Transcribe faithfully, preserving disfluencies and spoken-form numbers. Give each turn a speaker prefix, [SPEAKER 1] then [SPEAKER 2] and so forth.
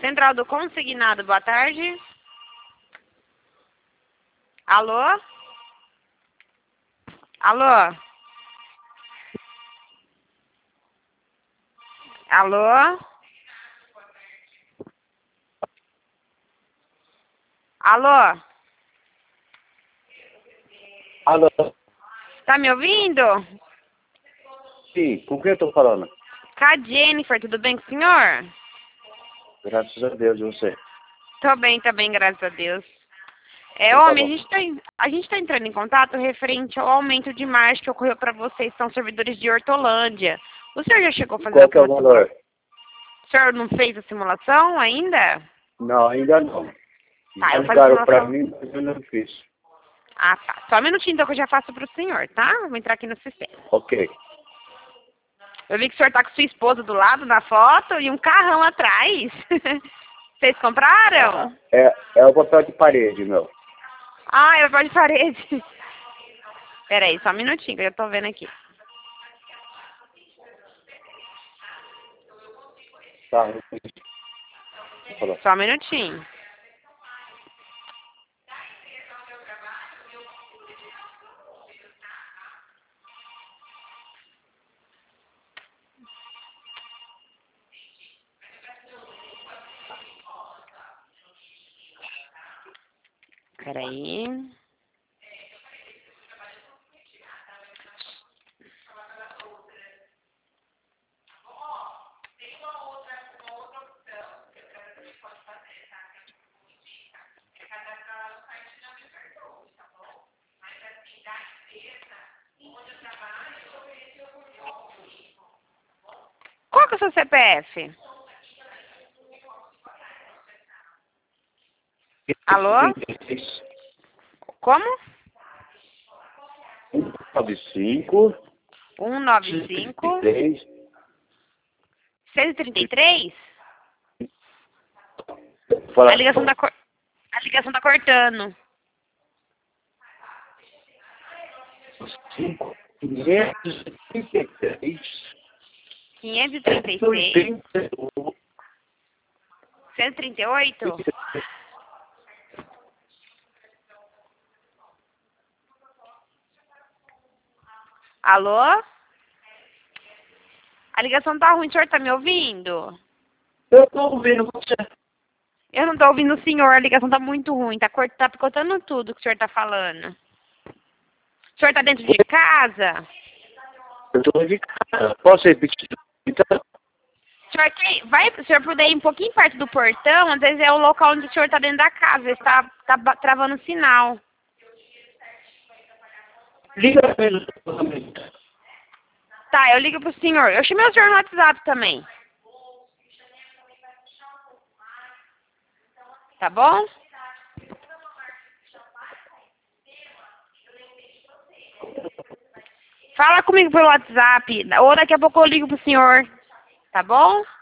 [SPEAKER 1] Central do Consignado, boa tarde. Alô? Alô? Alô? Alô?
[SPEAKER 2] Alô?
[SPEAKER 1] Tá me ouvindo?
[SPEAKER 2] Sim, com quem eu tô falando?
[SPEAKER 1] Com a Jennifer, tudo bem com o senhor?
[SPEAKER 2] Graças a Deus, e você?
[SPEAKER 1] Tô bem, tá bem, graças a Deus. É,
[SPEAKER 2] Então tá
[SPEAKER 1] homem, a
[SPEAKER 2] bom.
[SPEAKER 1] gente tá, em- a gente tá entrando em contato referente ao aumento de margem que ocorreu para vocês, são servidores de Hortolândia. O senhor já chegou a fazer
[SPEAKER 2] Qual que é o
[SPEAKER 1] aquela simulação?
[SPEAKER 2] valor?
[SPEAKER 1] O senhor não fez a simulação ainda?
[SPEAKER 2] Não, ainda não.
[SPEAKER 1] Tá,
[SPEAKER 2] Já
[SPEAKER 1] eu faço a
[SPEAKER 2] ligaram pra
[SPEAKER 1] simulação.
[SPEAKER 2] mim, mas eu não fiz.
[SPEAKER 1] Ah, tá. Só um minutinho então que eu já faço pro senhor, tá? Vou entrar aqui no sistema.
[SPEAKER 2] Ok.
[SPEAKER 1] Eu vi que o senhor tá com sua esposa do lado na foto e um carrão atrás. Vocês compraram?
[SPEAKER 2] É, é o papel de parede, meu.
[SPEAKER 1] Ah, eu vou de parede. Pera aí, só um minutinho que eu já tô vendo aqui.
[SPEAKER 2] Tá. Vou falar.
[SPEAKER 1] Só um minutinho. Pera aí. Qual que é o seu C P F? Alô? Como?
[SPEAKER 2] nove cinco,
[SPEAKER 1] um nove cinco,
[SPEAKER 2] três,
[SPEAKER 1] cento e trinta e três?
[SPEAKER 2] fala,
[SPEAKER 1] A ligação tá, cor... a ligação tá cortando.
[SPEAKER 2] cinco, quinhentos e trinta e três,
[SPEAKER 1] quinhentos e trinta e seis?
[SPEAKER 2] oitenta e um,
[SPEAKER 1] cento e trinta e oito? Alô? A ligação tá ruim, o senhor tá me ouvindo?
[SPEAKER 2] Eu tô ouvindo você.
[SPEAKER 1] Eu não tô ouvindo o senhor, a ligação tá muito ruim, tá, cort... tá picotando tudo que o senhor tá falando. O senhor tá dentro de casa?
[SPEAKER 2] Eu tô de casa. Posso repetir? Então,
[SPEAKER 1] O senhor tem... Vai, se o senhor puder ir um pouquinho perto do portão, às vezes é o local onde o senhor tá dentro da casa, às vezes tá, tá ba- travando o sinal.
[SPEAKER 2] liga pelo.
[SPEAKER 1] Tá, eu ligo pro senhor. Eu chamei o senhor no WhatsApp também. Tá bom? Fala comigo pelo WhatsApp, ou daqui a pouco eu ligo pro senhor. Tá bom?